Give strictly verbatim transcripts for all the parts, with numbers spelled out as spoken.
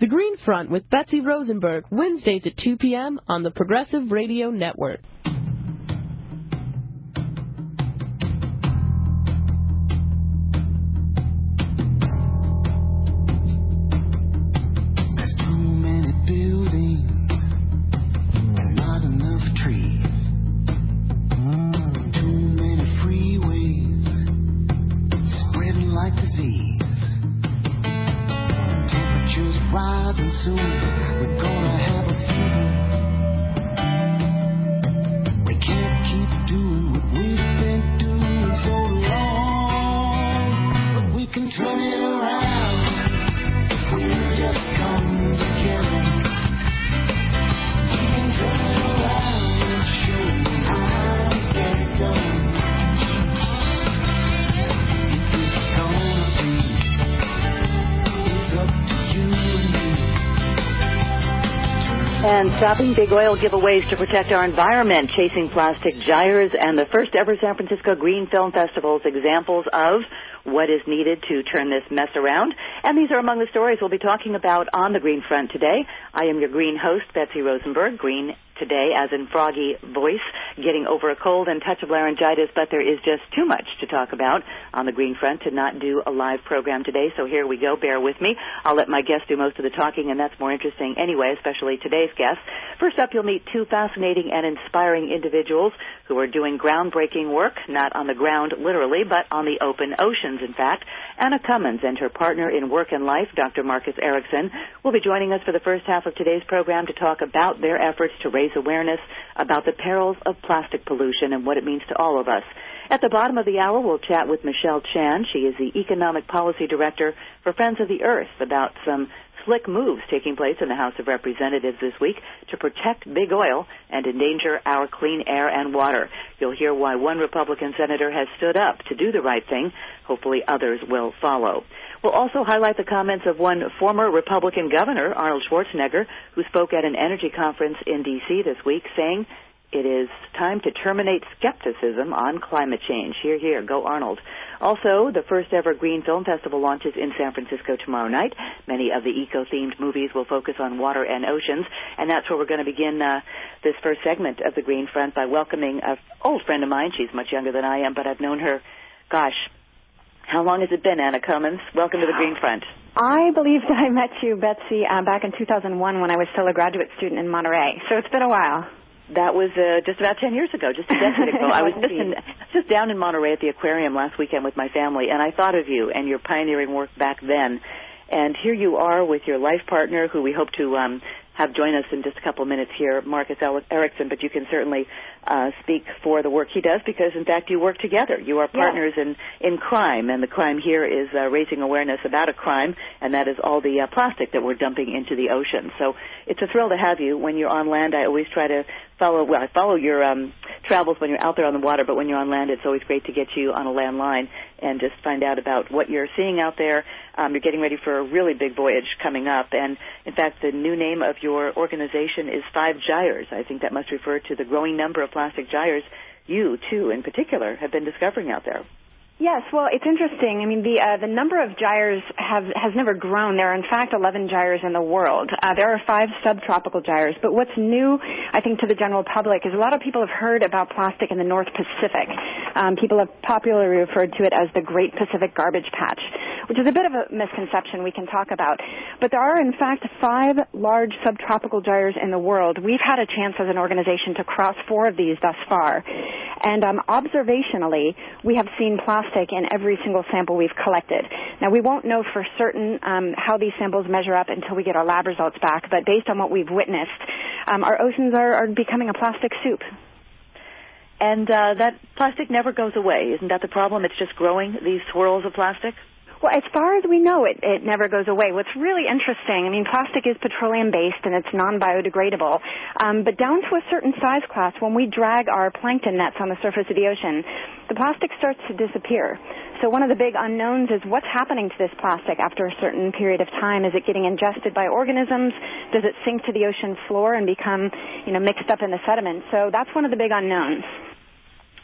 The Green Front with Betsy Rosenberg, Wednesdays at two p.m. on the Progressive Radio Network. Stopping big oil giveaways to protect our environment, chasing plastic gyres, and the first ever San Francisco Green Film Festival's examples of what is needed to turn this mess around. And these are among the stories we'll be talking about on the Green Front today. I am your green host, Betsy Rosenberg, green today as in froggy voice, getting over a cold and touch of laryngitis, but there is just too much to talk about on the Green Front to not do a live program today, so here we go. Bear with me. I'll let my guests do most of the talking, and that's more interesting anyway, especially today's guests. First up, you'll meet two fascinating and inspiring individuals who are doing groundbreaking work, not on the ground literally, but on the open oceans, in fact. Anna Cummins and her partner in work and life, Doctor Marcus Erickson, will be joining us for the first half of today's program to talk about their efforts to raise awareness about the perils of plastic pollution and what it means to all of us. At the bottom of the hour, we'll chat with Michelle Chan. She is the Economic Policy Director for Friends of the Earth about some slick moves taking place in the House of Representatives this week to protect big oil and endanger our clean air and water. You'll hear why one Republican senator has stood up to do the right thing. Hopefully others will follow. We'll also highlight the comments of one former Republican governor, Arnold Schwarzenegger, who spoke at an energy conference in D C this week, saying it is time to terminate skepticism on climate change. Hear, hear, go Arnold. Also, the first ever Green Film Festival launches in San Francisco tomorrow night. Many of the eco-themed movies will focus on water and oceans, and that's where we're going to begin uh, this first segment of the Green Front by welcoming an old friend of mine. She's much younger than I am, but I've known her, gosh, how long has it been, Anna Cummins? Welcome to the Green Front. I believe that I met you, Betsy, uh, back in two thousand one when I was still a graduate student in Monterey, so it's been a while. That was uh, just about ten years ago, just a decade ago. I was just, in, just down in Monterey at the aquarium last weekend with my family, and I thought of you and your pioneering work back then. And here you are with your life partner, who we hope to um, have join us in just a couple of minutes here, Marcus Erickson, but you can certainly uh, speak for the work he does because, in fact, you work together. You are partners yeah. in, in crime, and the crime here is uh, raising awareness about a crime, and that is all the uh, plastic that we're dumping into the ocean. So it's a thrill to have you. When you're on land, I always try to follow, well, I follow your um, travels when you're out there on the water, but when you're on land, it's always great to get you on a land line and just find out about what you're seeing out there. Um, you're getting ready for a really big voyage coming up, and, in fact, the new name of your organization is Five Gyres. I think that must refer to the growing number of plastic gyres you, too, in particular, have been discovering out there. Yes, well, it's interesting. I mean, the uh, the number of gyres have has never grown. There are, in fact, eleven gyres in the world. Uh, there are five subtropical gyres. But what's new, I think, to the general public is a lot of people have heard about plastic in the North Pacific. Um, people have popularly referred to it as the Great Pacific Garbage Patch, which is a bit of a misconception we can talk about. But there are, in fact, five large subtropical gyres in the world. We've had a chance as an organization to cross four of these thus far. And um, observationally, we have seen plastic in every single sample we've collected. Now, we won't know for certain um, how these samples measure up until we get our lab results back, but based on what we've witnessed, um, our oceans are, are becoming a plastic soup. And uh, that plastic never goes away. Isn't that the problem? It's just growing, these swirls of plastic? Well, as far as we know, it, it never goes away. What's really interesting, I mean, plastic is petroleum-based and it's non-biodegradable, um, but down to a certain size class, when we drag our plankton nets on the surface of the ocean, the plastic starts to disappear. So one of the big unknowns is what's happening to this plastic after a certain period of time. Is it getting ingested by organisms? Does it sink to the ocean floor and become, you know, mixed up in the sediment? So that's one of the big unknowns.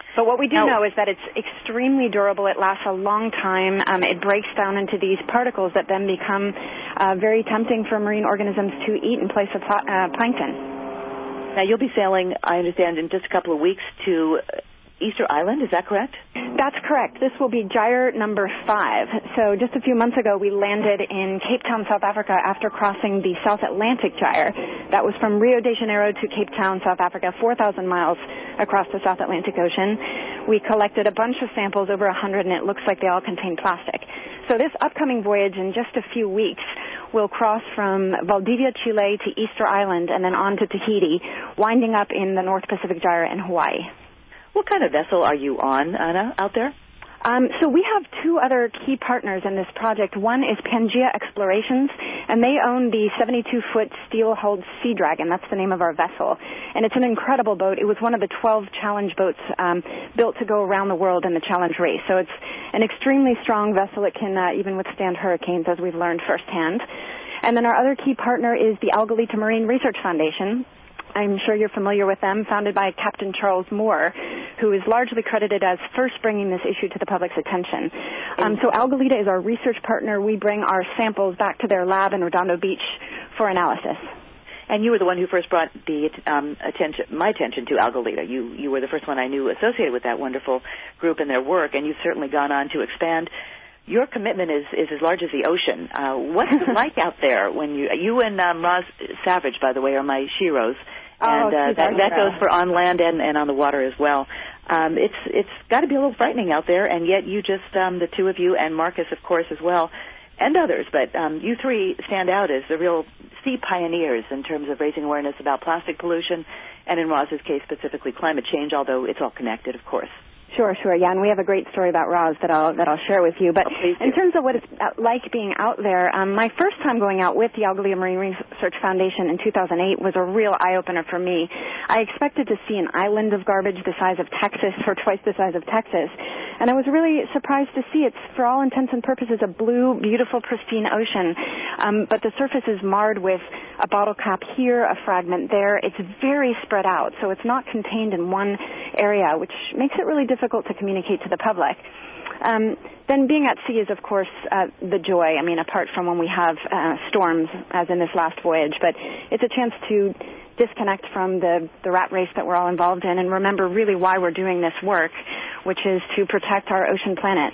But what we do now, know is that it's extremely durable. It lasts a long time. Um, it breaks down into these particles that then become uh, very tempting for marine organisms to eat in place of pl- uh, plankton. Now, you'll be sailing, I understand, in just a couple of weeks to Easter Island. Is that correct? That's correct. This will be gyre number five. So just a few months ago, we landed in Cape Town, South Africa, after crossing the South Atlantic gyre. That was from Rio de Janeiro to Cape Town, South Africa, four thousand miles across the South Atlantic Ocean. We collected a bunch of samples, over one hundred, and it looks like they all contain plastic. So this upcoming voyage, in just a few weeks, will cross from Valdivia, Chile, to Easter Island, and then on to Tahiti, winding up in the North Pacific Gyre in Hawaii. What kind of vessel are you on, Anna, out there? Um, so we have two other key partners in this project. One is Pangea Explorations, and they own the seventy-two foot steel-hulled Sea Dragon. That's the name of our vessel. And it's an incredible boat. It was one of the twelve challenge boats um, built to go around the world in the challenge race. So it's an extremely strong vessel. It can uh, even withstand hurricanes, as we've learned firsthand. And then our other key partner is the Algalita Marine Research Foundation. I'm sure you're familiar with them, founded by Captain Charles Moore, who is largely credited as first bringing this issue to the public's attention. Um, so Algalita is our research partner. We bring our samples back to their lab in Redondo Beach for analysis. And you were the one who first brought the um, attention, my attention to Algalita. You you were the first one I knew associated with that wonderful group and their work, and you've certainly gone on to expand. Your commitment is, is as large as the ocean. Uh, what's it like out there when you you and um, Roz Savage, by the way, are my sheroes, and oh, uh, that, that goes for on land and, and on the water as well. Um, it's it's got to be a little frightening out there, and yet you just um, the two of you and Marcus, of course, as well, and others, but um, you three stand out as the real sea pioneers in terms of raising awareness about plastic pollution, and in Roz's case specifically climate change, although it's all connected, of course. Sure, sure, yeah, and we have a great story about Roz that I'll that I'll share with you. But oh, in terms of what it's like being out there, um, my first time going out with the Algalita Marine Research Foundation in two thousand eight was a real eye-opener for me. I expected to see an island of garbage the size of Texas, or twice the size of Texas, and I was really surprised to see it's, for all intents and purposes, a blue, beautiful, pristine ocean, um, but the surface is marred with a bottle cap here, a fragment there. It's very spread out, so it's not contained in one area, which makes it really difficult to communicate to the public. Um, then being at sea is, of course, uh, the joy. I mean, apart from when we have uh, storms, as in this last voyage, but it's a chance to disconnect from the, the rat race that we're all involved in and remember really why we're doing this work, which is to protect our ocean planet.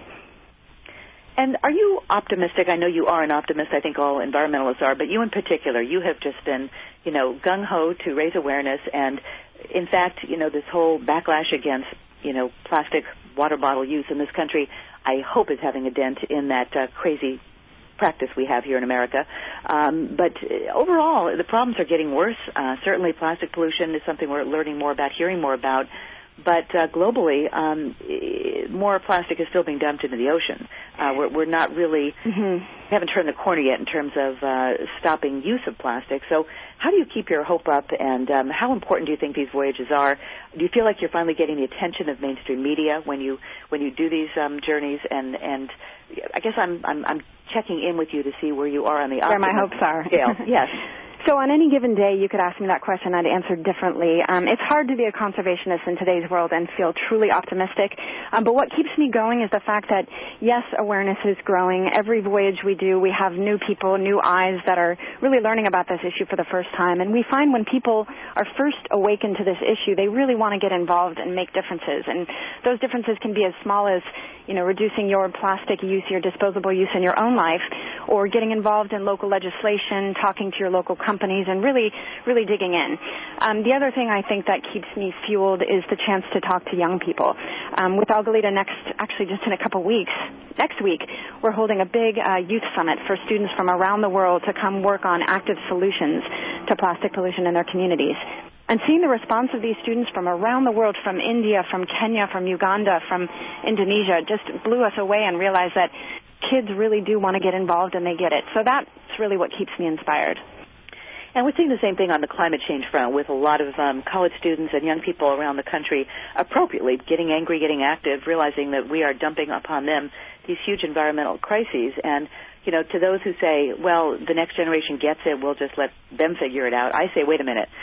And are you optimistic? I know you are an optimist. I think all environmentalists are, but you in particular, you have just been, you know, gung-ho to raise awareness. And, in fact, you know, this whole backlash against, you know, plastic water bottle use in this country, I hope is having a dent in that uh, crazy practice we have here in America. Um, but overall, the problems are getting worse. Uh, certainly plastic pollution is something we're learning more about, hearing more about. But uh, globally, um, more plastic is still being dumped into the ocean. Uh, we're, we're not really, mm-hmm. haven't turned the corner yet in terms of uh, stopping use of plastic. So how do you keep your hope up, and um, how important do you think these voyages are? Do you feel like you're finally getting the attention of mainstream media when you when you do these um, journeys? And, and I guess I'm, I'm I'm checking in with you to see where you are on the where my hopes are. Scale. Yes. So on any given day, you could ask me that question, I'd answer differently. Um, it's hard to be a conservationist in today's world and feel truly optimistic. Um, but what keeps me going is the fact that, yes, awareness is growing. Every voyage we do, we have new people, new eyes that are really learning about this issue for the first time. And we find when people are first awakened to this issue, they really want to get involved and make differences. And those differences can be as small as, you know, reducing your plastic use, your disposable use in your own life, or getting involved in local legislation, talking to your local companies, and really, really digging in. Um, the other thing I think that keeps me fueled is the chance to talk to young people. Um, with Algalita next, actually just in a couple weeks, next week, we're holding a big uh, youth summit for students from around the world to come work on active solutions to plastic pollution in their communities. And seeing the response of these students from around the world, from India, from Kenya, from Uganda, from Indonesia, just blew us away and realized that kids really do want to get involved and they get it. So that's really what keeps me inspired. And we're seeing the same thing on the climate change front with a lot of um, college students and young people around the country appropriately getting angry, getting active, realizing that we are dumping upon them these huge environmental crises. And, you know, to those who say, well, the next generation gets it, we'll just let them figure it out, I say, wait a minute.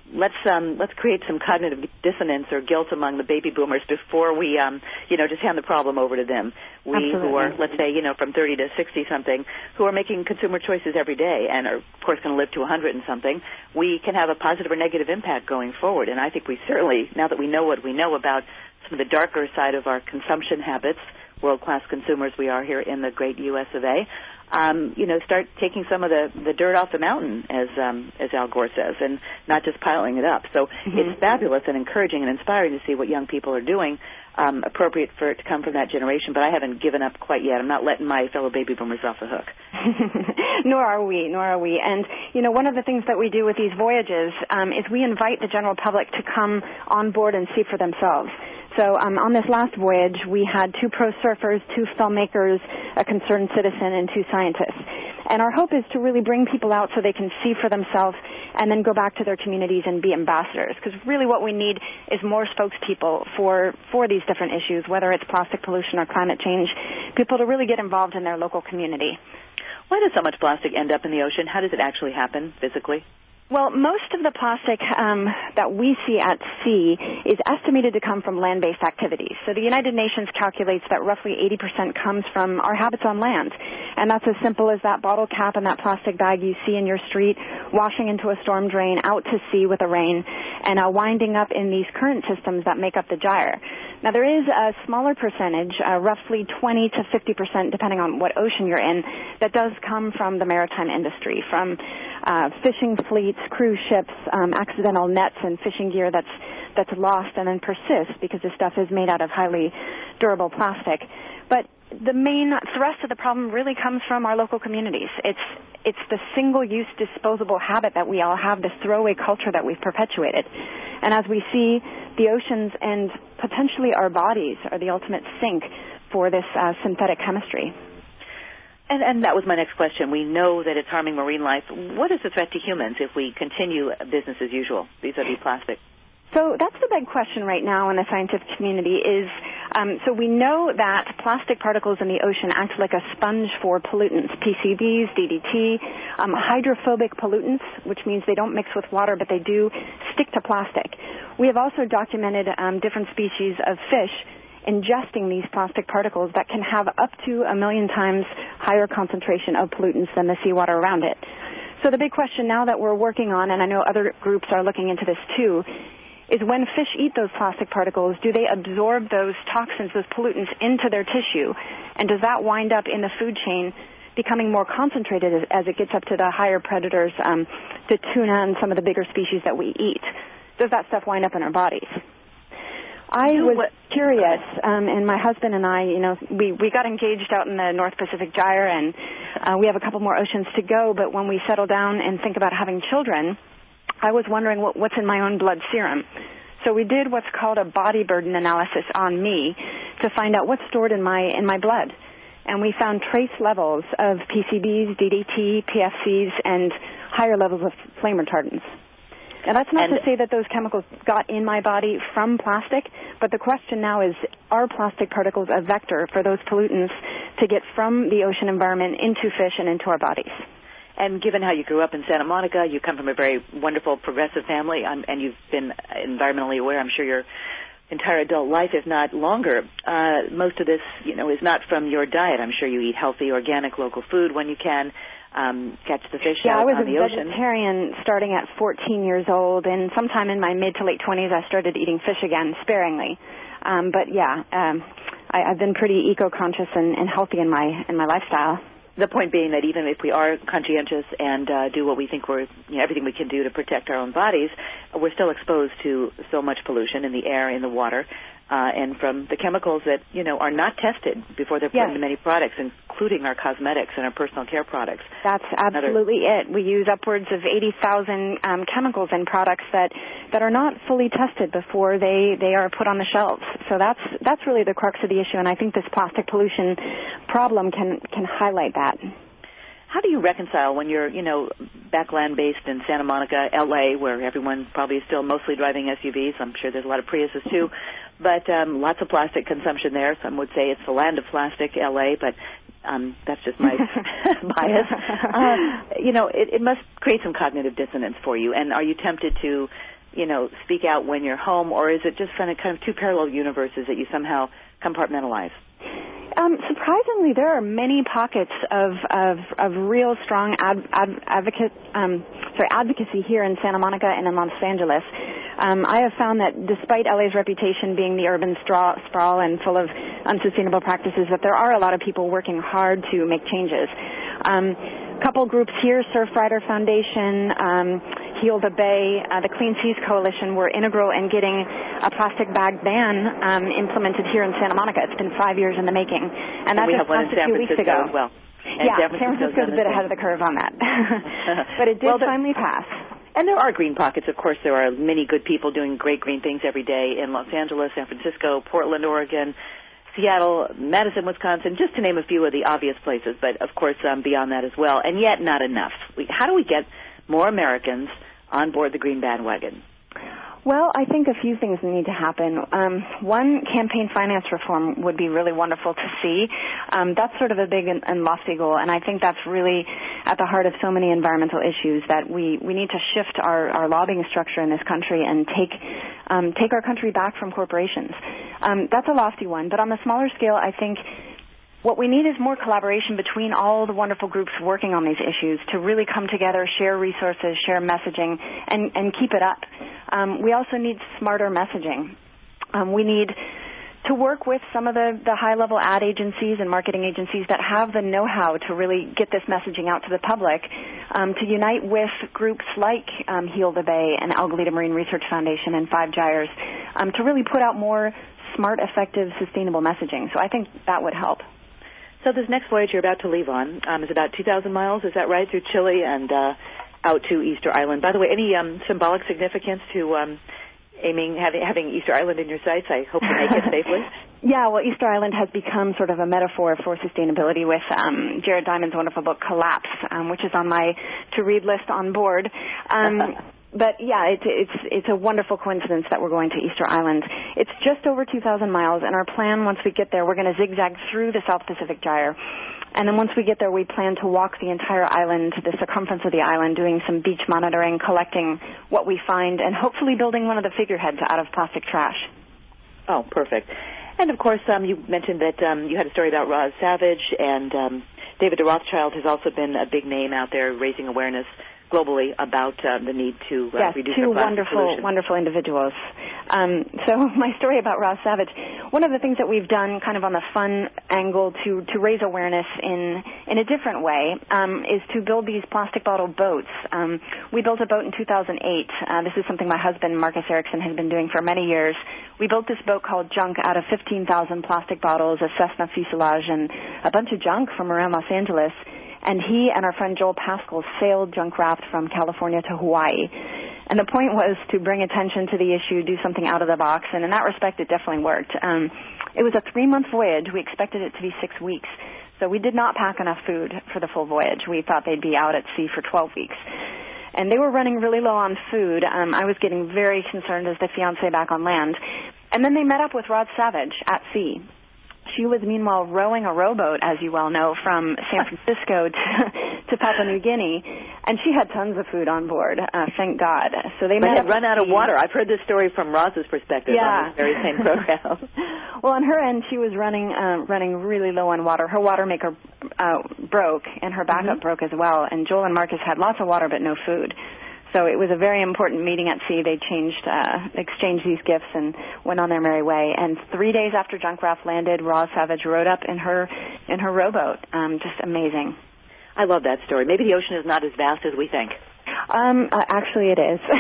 let's um, let's create some cognitive dissonance or guilt among the baby boomers before we, um, you know, just hand the problem over to them. We Absolutely. who are, let's say, you know, from thirty to sixty something, who are making consumer choices every day and are, of course, going to live to one hundred and something, we can have a positive or negative impact going forward. And I think we certainly, now that we know what we know about some of the darker side of our consumption habits, world-class consumers we are here in the great U S of A, um, you know, start taking some of the, the dirt off the mountain, as um, as Al Gore says, and not just piling it up. So mm-hmm. it's fabulous and encouraging and inspiring to see what young people are doing, um, appropriate for it to come from that generation. But I haven't given up quite yet. I'm not letting my fellow baby boomers off the hook. Nor are we, nor are we. And, you know, one of the things that we do with these voyages um, is we invite the general public to come on board and see for themselves. So um, on this last voyage, we had two pro surfers, two filmmakers, a concerned citizen, and two scientists. And our hope is to really bring people out so they can see for themselves and then go back to their communities and be ambassadors. Because really what we need is more spokespeople for, for these different issues, whether it's plastic pollution or climate change, people to really get involved in their local community. Why does so much plastic end up in the ocean? How does it actually happen physically? Well, most of the plastic um, that we see at sea is estimated to come from land-based activities. So the United Nations calculates that roughly eighty percent comes from our habits on land. And that's as simple as that bottle cap and that plastic bag you see in your street, washing into a storm drain, out to sea with the rain, and uh, winding up in these current systems that make up the gyre. Now, there is a smaller percentage, uh, roughly twenty to fifty percent, depending on what ocean you're in, that does come from the maritime industry, from uh, fishing fleets, cruise ships, um, accidental nets and fishing gear that's that's lost and then persists because this stuff is made out of highly durable plastic. But the main thrust of the problem really comes from our local communities. It's it's the single-use disposable habit that we all have, this throwaway culture that we've perpetuated. And as we see, the oceans and potentially our bodies are the ultimate sink for this uh, synthetic chemistry. And, and that was my next question. We know that it's harming marine life. What is the threat to humans if we continue business as usual vis-a-vis plastic? So that's the big question right now in the scientific community is, um, so we know that plastic particles in the ocean act like a sponge for pollutants, P C Bs, D D T, um, hydrophobic pollutants, which means they don't mix with water, but they do stick to plastic. We have also documented um, different species of fish ingesting these plastic particles that can have up to a million times higher concentration of pollutants than the seawater around it. So the big question now that we're working on, and I know other groups are looking into this too, is when fish eat those plastic particles, do they absorb those toxins, those pollutants into their tissue? And does that wind up in the food chain becoming more concentrated as, as it gets up to the higher predators, um, the tuna and some of the bigger species that we eat? Does that stuff wind up in our bodies? I was curious, um, and my husband and I, you know, we, we got engaged out in the North Pacific Gyre, and uh, we have a couple more oceans to go, but when we settle down and think about having children, I was wondering what, what's in my own blood serum. So we did what's called a body burden analysis on me to find out what's stored in my in my blood. And we found trace levels of P C Bs, D D T, P F Cs, and higher levels of flame retardants. Now, that's not and to say that those chemicals got in my body from plastic, but the question now is, are plastic particles a vector for those pollutants to get from the ocean environment into fish and into our bodies? And given how you grew up in Santa Monica, you come from a very wonderful, progressive family, um, and you've been environmentally aware, I'm sure, your entire adult life, if not longer. Uh, most of this, you know, is not from your diet. I'm sure you eat healthy, organic, local food when you can. Um, catch the fish yeah, out on the ocean. Yeah, I was a vegetarian starting at fourteen years old, and sometime in my mid to late twenties, I started eating fish again, sparingly. Um, but yeah, um, I, I've been pretty eco-conscious and, and healthy in my in my lifestyle. The point being that even if we are conscientious and uh, do what we think we're, you know, everything we can do to protect our own bodies, we're still exposed to so much pollution in the air, in the water, uh, and from the chemicals that, you know, are not tested before they're put yes. into many products, including our cosmetics and our personal care products. That's absolutely Another... it. We use upwards of eighty thousand um, chemicals in products that, that are not fully tested before they, they are put on the shelves. So that's that's really the crux of the issue, and I think this plastic pollution problem can, can highlight that. How do you reconcile when you're, you know, back land-based in Santa Monica, L A, where everyone probably is still mostly driving S U Vs? I'm sure there's a lot of Priuses, too. But um, lots of plastic consumption there. Some would say it's the land of plastic, L A, but um, that's just my bias. Uh, you know, it, it must create some cognitive dissonance for you. And are you tempted to you know, speak out when you're home, or is it just kind of, kind of two parallel universes that you somehow compartmentalize? Um, surprisingly, there are many pockets of of, of real strong ad, ad, advocate, um, sorry, advocacy here in Santa Monica and in Los Angeles. Um, I have found that despite L A's reputation being the urban straw, sprawl and full of unsustainable practices, that there are a lot of people working hard to make changes. Um, couple groups here, Surfrider Foundation, um, Heal the Bay, uh, the Clean Seas Coalition were integral in getting a plastic bag ban um, implemented here in Santa Monica. It's been five years in the making, and that we just have one in passed a San few weeks Francisco ago. as well. And yeah, San San Francisco's a bit ahead of the curve on that, but it did well, finally pass. And there are green pockets. Of course, there are many good people doing great green things every day in Los Angeles, San Francisco, Portland, Oregon, Seattle, Madison, Wisconsin, just to name a few of the obvious places, but of course um, beyond that as well, and yet not enough. We, how do we get more Americans on board the green bandwagon? Well, I think a few things need to happen. Um, one, campaign finance reform would be really wonderful to see. Um, that's sort of a big and, and lofty goal, and I think that's really at the heart of so many environmental issues that we, we need to shift our, our lobbying structure in this country and take um, take our country back from corporations. Um, that's a lofty one, but on the smaller scale, I think what we need is more collaboration between all the wonderful groups working on these issues to really come together, share resources, share messaging, and, and keep it up. Um, we also need smarter messaging. Um, we need to work with some of the, the high-level ad agencies and marketing agencies that have the know-how to really get this messaging out to the public, um, to unite with groups like um, Heal the Bay and Algalita Marine Research Foundation and Five Gyres um, to really put out more smart, effective, sustainable messaging. So I think that would help. So this next voyage you're about to leave on um, is about two thousand miles, is that right, through Chile and uh, out to Easter Island. By the way, any um, symbolic significance to um, aiming having, having Easter Island in your sights? I hope you make it safely. Yeah, well, Easter Island has become sort of a metaphor for sustainability with um, Jared Diamond's wonderful book, Collapse, um, which is on my to-read list on board. Um, but, yeah, it, it's it's a wonderful coincidence that we're going to Easter Island. It's just over two thousand miles, and our plan, once we get there, we're going to zigzag through the South Pacific Gyre. And then once we get there, we plan to walk the entire island, the circumference of the island, doing some beach monitoring, collecting what we find, and hopefully building one of the figureheads out of plastic trash. Oh, perfect. And, of course, um, you mentioned that um, you had a story about Roz Savage, and um, David DeRothschild has also been a big name out there raising awareness globally about uh, the need to uh, yes, reduce two our plastic wonderful, pollution. wonderful individuals. Um, so my story about Roz Savage, one of the things that we've done kind of on the fun angle to, to raise awareness in, in a different way um, is to build these plastic bottle boats. Um, we built a boat in two thousand eight. Uh, this is something my husband, Marcus Erickson, has been doing for many years. We built this boat called Junk out of fifteen thousand plastic bottles, a Cessna fuselage, and a bunch of junk from around Los Angeles. And he and our friend Joel Pascal sailed junk raft from California to Hawaii. And the point was to bring attention to the issue, do something out of the box, and in that respect, it definitely worked. Um, it was a three-month voyage. We expected it to be six weeks. So we did not pack enough food for the full voyage. We thought they'd be out at sea for twelve weeks. And they were running really low on food. Um, I was getting very concerned as the fiancé back on land. And then they met up with Roz Savage at sea. She was, meanwhile, rowing a rowboat, as you well know, from San Francisco to, to Papua New Guinea, and she had tons of food on board, uh, thank God. So they but met had run out of water. I've heard this story from Roz's perspective yeah. on this very same program. Well, on her end, she was running uh, running really low on water. Her water maker uh, broke, and her backup mm-hmm. broke as well, and Joel and Marcus had lots of water but no food. So it was a very important meeting at sea. They changed, uh, exchanged these gifts and went on their merry way. And three days after junk raft landed, Roz Savage rode up in her in her rowboat. Um, just amazing. I love that story. Maybe the ocean is not as vast as we think. Um, uh, actually, it is.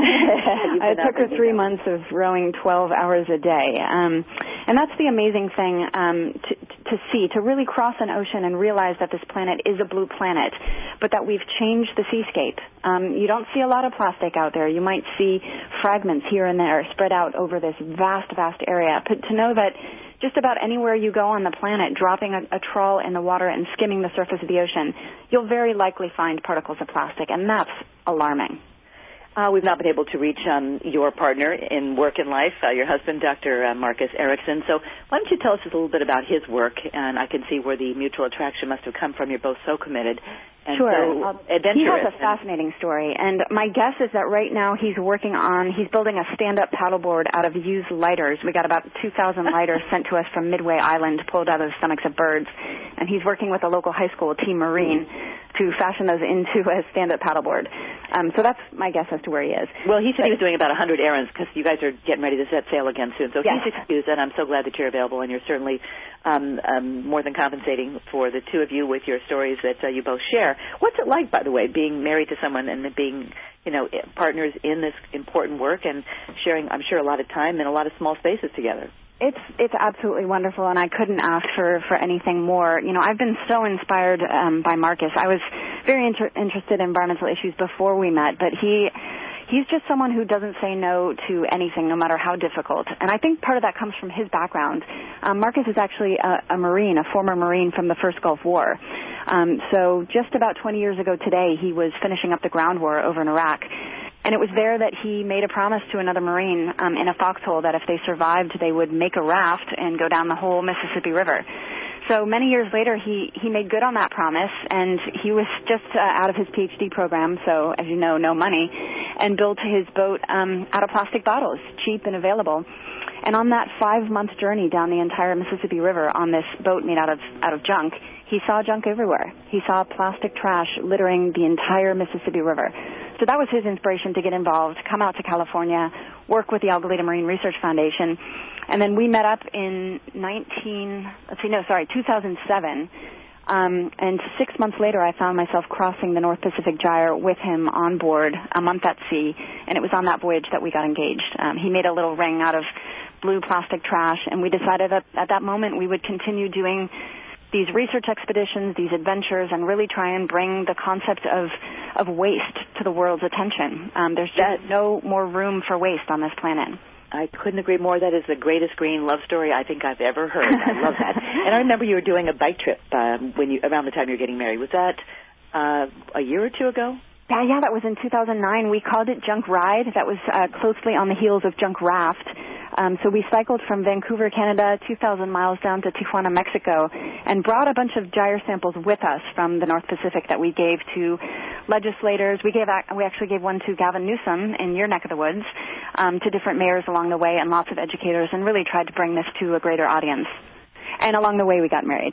It took her three months of rowing twelve hours a day. Um, and that's the amazing thing um, to, to see, to really cross an ocean and realize that this planet is a blue planet, but that we've changed the seascape. Um, you don't see a lot of plastic out there. You might see fragments here and there spread out over this vast, vast area. But to know that just about anywhere you go on the planet, dropping a, a trawl in the water and skimming the surface of the ocean, you'll very likely find particles of plastic, and that's alarming. Uh, we've not been able to reach um, your partner in work and life, uh, your husband, Doctor Uh, Marcus Erickson. So why don't you tell us a little bit about his work, and I can see where the mutual attraction must have come from. You're both so committed, And sure. so uh, adventurous. He has a fascinating story, and my guess is that right now he's working on, he's building a stand-up paddleboard out of used lighters. We got about two thousand lighters sent to us from Midway Island, pulled out of the stomachs of birds, and he's working with a local high school, Team Marine, to fashion those into a stand-up paddleboard. Um, so that's my guess as to where he is. Well, he said but, he was doing about one hundred errands because you guys are getting ready to set sail again soon. So yes. he's excused, and I'm so glad that you're available, and you're certainly um, um, more than compensating for the two of you with your stories that uh, you both share. What's it like, by the way, being married to someone and being, you know, partners in this important work and sharing, I'm sure, a lot of time in a lot of small spaces together? It's it's absolutely wonderful, and I couldn't ask for, for anything more. You know, I've been so inspired um, by Marcus. I was very inter- interested in environmental issues before we met, but he he's just someone who doesn't say no to anything, no matter how difficult. And I think part of that comes from his background. Um, Marcus is actually a, a Marine, a former Marine from the First Gulf War. Um, so just about twenty years ago today, he was finishing up the ground war over in Iraq. And it was there that he made a promise to another Marine um, in a foxhole that if they survived, they would make a raft and go down the whole Mississippi River. So many years later, he, he made good on that promise, and he was just uh, out of his P H D program, so as you know, no money, and built his boat um, out of plastic bottles, cheap and available. And on that five-month journey down the entire Mississippi River on this boat made out of out of junk, he saw junk everywhere. He saw plastic trash littering the entire Mississippi River. So that was his inspiration to get involved, come out to California, work with the Algalita Marine Research Foundation. And then we met up in nineteen, let's see, no, sorry, two thousand seven. Um, and six months later, I found myself crossing the North Pacific Gyre with him on board, a month at sea. And it was on that voyage that we got engaged. Um, he made a little ring out of blue plastic trash, and we decided that at that moment we would continue doing these research expeditions, these adventures, and really try and bring the concept of, of waste to the world's attention. Um, there's just no more room for waste on this planet. I couldn't agree more. That is the greatest green love story I think I've ever heard. I love that. And I remember you were doing a bike trip um, when you around the time you were getting married. Was that uh, a year or two ago? Yeah, yeah, that was in two thousand nine. We called it Junk Ride. That was uh, closely on the heels of Junk Raft. Um, so we cycled from Vancouver, Canada, two thousand miles down to Tijuana, Mexico, and brought a bunch of gyre samples with us from the North Pacific that we gave to legislators. We gave we actually gave one to Gavin Newsom in your neck of the woods, um, to different mayors along the way, and lots of educators, and really tried to bring this to a greater audience. And along the way, we got married.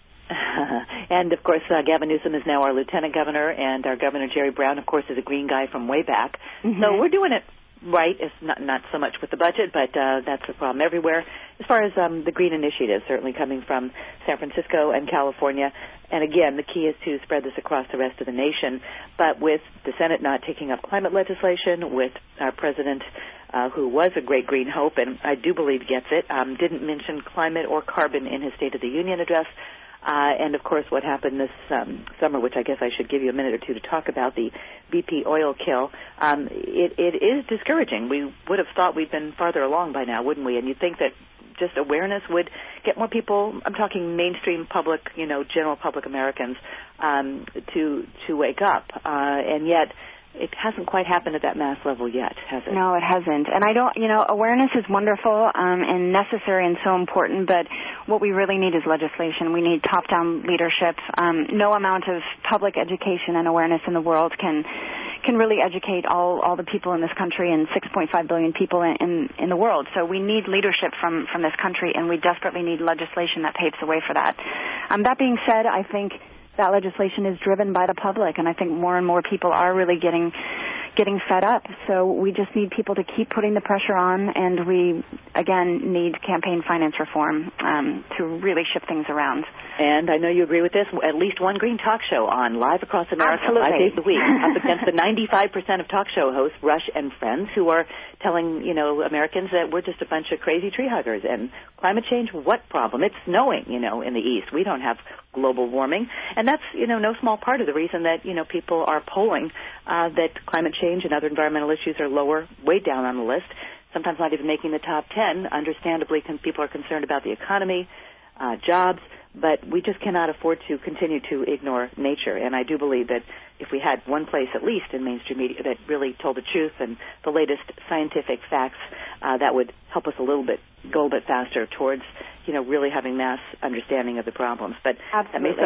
And, of course, uh, Gavin Newsom is now our lieutenant governor, and our governor, Jerry Brown, of course, is a green guy from way back. Mm-hmm. So we're doing it right. It's not not so much with the budget, but uh, that's a problem everywhere. As far as um, the green initiative, certainly coming from San Francisco and California. And, again, the key is to spread this across the rest of the nation. But with the Senate not taking up climate legislation, with our president, uh, who was a great green hope, and I do believe gets it, um, didn't mention climate or carbon in his State of the Union address. Uh, and, of course, what happened this um, summer, which I guess I should give you a minute or two to talk about, the B P oil kill, um, it, it is discouraging. We would have thought we'd been farther along by now, wouldn't we? And you'd think that just awareness would get more people, I'm talking mainstream public, you know, general public Americans, um, to to wake up. Uh, and yet it hasn't quite happened at that mass level yet, has it? No, it hasn't. And I don't, you know, awareness is wonderful um, and necessary and so important, but what we really need is legislation. We need top-down leadership. Um, no amount of public education and awareness in the world can can really educate all, all the people in this country and six point five billion people in, in, in the world. So we need leadership from, from this country, and we desperately need legislation that paves the way for that. Um, that being said, I think that legislation is driven by the public, and I think more and more people are really getting getting fed up. So we just need people to keep putting the pressure on, and we, again, need campaign finance reform um, to really shift things around. And I know you agree with this. At least one green talk show on live across America, Absolutely. five days a week, up against the ninety-five percent of talk show hosts, Rush and Friends, who are telling, you know, Americans that we're just a bunch of crazy tree huggers. And climate change, what problem? It's snowing, you know, in the east. We don't have global warming. And that's, you know, no small part of the reason that, you know, people are polling uh, that climate change and other environmental issues are lower, way down on the list, sometimes not even making the top ten. Understandably, people are concerned about the economy, uh, jobs, but we just cannot afford to continue to ignore nature. And I do believe that if we had one place, at least in mainstream media, that really told the truth and the latest scientific facts, uh, that would help us a little bit, go a little bit faster towards, you know, really having mass understanding of the problems. But Absolutely. that may sound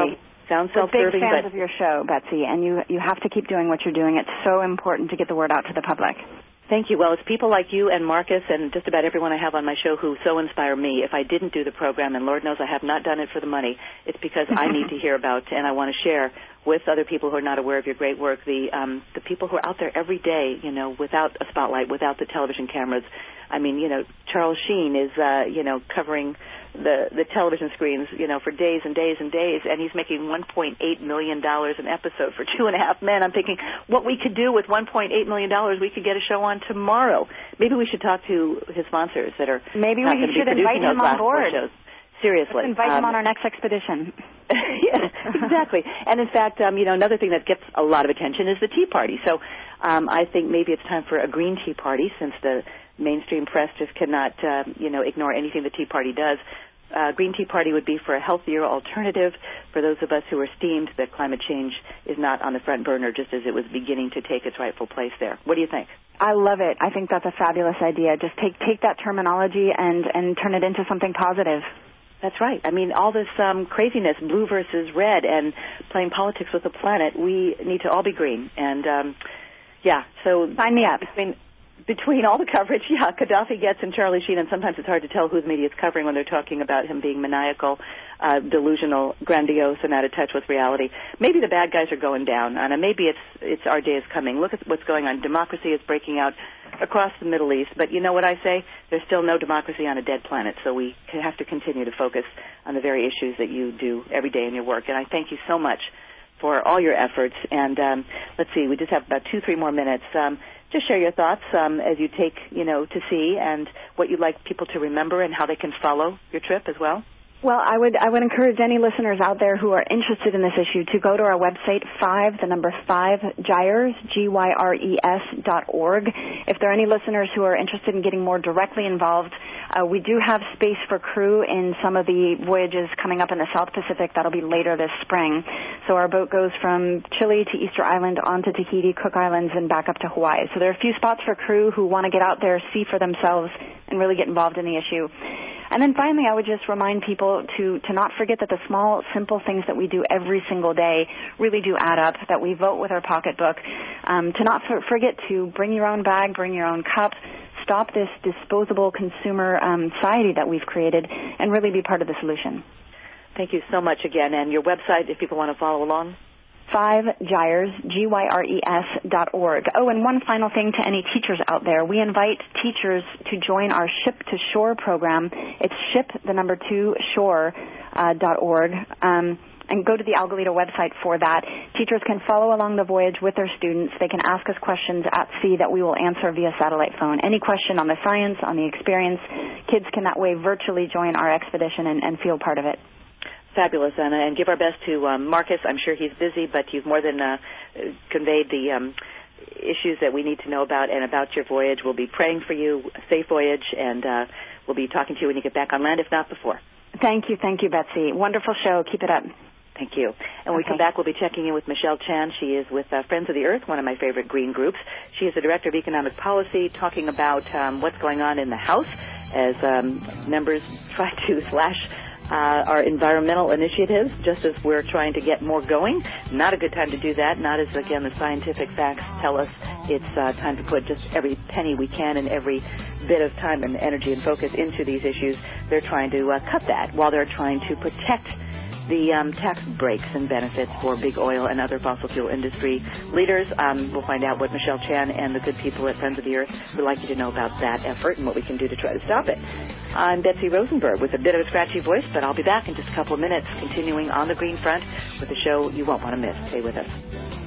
Sounds We're self-serving, big fans but of your show, Betsy, and you you have to keep doing what you're doing. It's so important to get the word out to the public. Thank you. Well, it's people like you and Marcus and just about everyone I have on my show who so inspire me. If I didn't do the program, and Lord knows I have not done it for the money, it's because I need to hear about and I want to share with other people who are not aware of your great work, the um, the people who are out there every day, you know, without a spotlight, without the television cameras. I mean, you know, Charles Sheen is, uh, you know, covering the the television screens, you know, for days and days and days, and he's making one point eight million dollars an episode for Two and a Half Men. I'm thinking, what we could do with one point eight million dollars, we could get a show on tomorrow. Maybe we should talk to his sponsors that are Maybe not we going to should be invite producing him those on last four board. shows. Seriously. Let's invite um, him on our next expedition. Yeah, exactly. And in fact, um, you know, another thing that gets a lot of attention is the Tea Party. So um, I think maybe it's time for a green tea party, since the mainstream press just cannot, uh, you know, ignore anything the Tea Party does. Uh, Green Tea Party would be for a healthier alternative for those of us who are steamed that climate change is not on the front burner, just as it was beginning to take its rightful place there. What do you think? I love it. I think that's a fabulous idea. Just take take that terminology and, and turn it into something positive. That's right. I mean, all this um, craziness, blue versus red, and playing politics with the planet, we need to all be green. And, um, yeah, so... Sign me up. Between, between all the coverage, yeah, Gaddafi gets and Charlie Sheen, and sometimes it's hard to tell who the media is covering when they're talking about him being maniacal, uh, delusional, grandiose, and out of touch with reality. Maybe the bad guys are going down, and maybe it's it's our day is coming. Look at what's going on. Democracy is breaking out across the Middle East, but you know what I say? There's still no democracy on a dead planet, so we have to continue to focus on the very issues that you do every day in your work. And I thank you so much for all your efforts. And um, let's see, we just have about two, three more minutes. Um, just share your thoughts um, as you take, you know, to sea, and what you'd like people to remember and how they can follow your trip as well. Well, I would I would encourage any listeners out there who are interested in this issue to go to our website, five, the number five, Gyres, G Y R E S dot org. If there are any listeners who are interested in getting more directly involved, uh, we do have space for crew in some of the voyages coming up in the South Pacific. That'll be later this spring. So our boat goes from Chile to Easter Island, on to Tahiti, Cook Islands, and back up to Hawaii. So there are a few spots for crew who want to get out there, see for themselves, and really get involved in the issue. And then finally, I would just remind people to, to not forget that the small, simple things that we do every single day really do add up, that we vote with our pocketbook, um, to not for, forget to bring your own bag, bring your own cup, stop this disposable consumer um, society that we've created, and really be part of the solution. Thank you so much again. And your website, if people want to follow along? Five Gyres, G Y R E S dot org. Oh, and one final thing to any teachers out there. We invite teachers to join our Ship to Shore program. It's ship, the number two, shore, uh, dot org. Um, and go to the Algalita website for that. Teachers can follow along the voyage with their students. They can ask us questions at sea that we will answer via satellite phone. Any question on the science, on the experience, kids can that way virtually join our expedition and, and feel part of it. Fabulous, Anna, and give our best to um, Marcus. I'm sure he's busy, but you've more than uh, conveyed the um, issues that we need to know about and about your voyage. We'll be praying for you, a safe voyage, and uh, we'll be talking to you when you get back on land, if not before. Thank you, thank you, Betsy. Wonderful show. Keep it up. Thank you. And when okay. we come back, we'll be checking in with Michelle Chan. She is with uh, Friends of the Earth, one of my favorite green groups. She is the Director of Economic Policy, talking about um, what's going on in the House as um, members try to slash Uh, our environmental initiatives, just as we're trying to get more going. Not a good time to do that. Not as, again, the scientific facts tell us it's uh, time to put just every penny we can and every bit of time and energy and focus into these issues. They're trying to uh, cut that while they're trying to protect the um, tax breaks and benefits for big oil and other fossil fuel industry leaders. Um, we'll find out what Michelle Chan and the good people at Friends of the Earth would like you to know about that effort and what we can do to try to stop it. I'm Betsy Rosenberg with a bit of a scratchy voice, but I'll be back in just a couple of minutes, continuing on the Green Front with a show you won't want to miss. Stay with us.